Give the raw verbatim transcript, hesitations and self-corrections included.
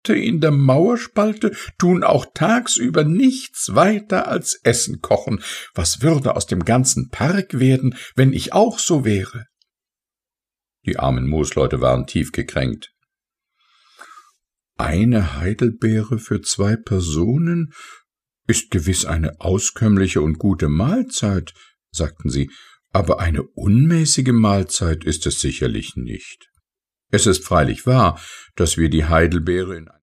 in der Mauerspalte tun auch tagsüber nichts weiter als Essen kochen. Was würde aus dem ganzen Park werden, wenn ich auch so wäre?« Die armen Moosleute waren tief gekränkt. »Eine Heidelbeere für zwei Personen ist gewiss eine auskömmliche und gute Mahlzeit«, sagten sie, »aber eine unmäßige Mahlzeit ist es sicherlich nicht. Es ist freilich wahr, dass wir die Heidelbeere in